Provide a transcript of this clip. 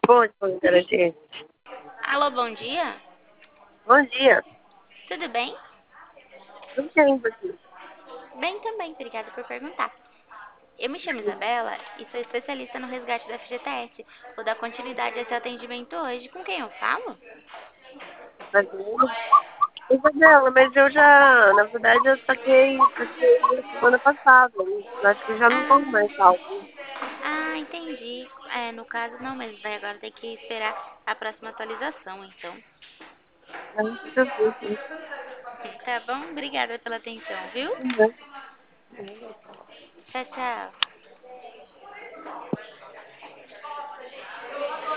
Bom, Garantia. Alô, bom dia. Bom dia. Tudo bem? Tudo bem, você? Bem também, obrigada por perguntar. Eu me chamo Isabela e sou especialista no resgate da FGTS. Vou dar continuidade a seu atendimento hoje. Com quem eu falo? Isabela? Isabela, mas eu já, na verdade, eu saquei semana passada. Eu acho que já não tô mais Ah, salvo. entendi. No caso não, mas vai agora ter que esperar a próxima atualização, então. Não se preocupe. Tá bom? Obrigada pela atenção, viu? Uhum. Tchau, tchau.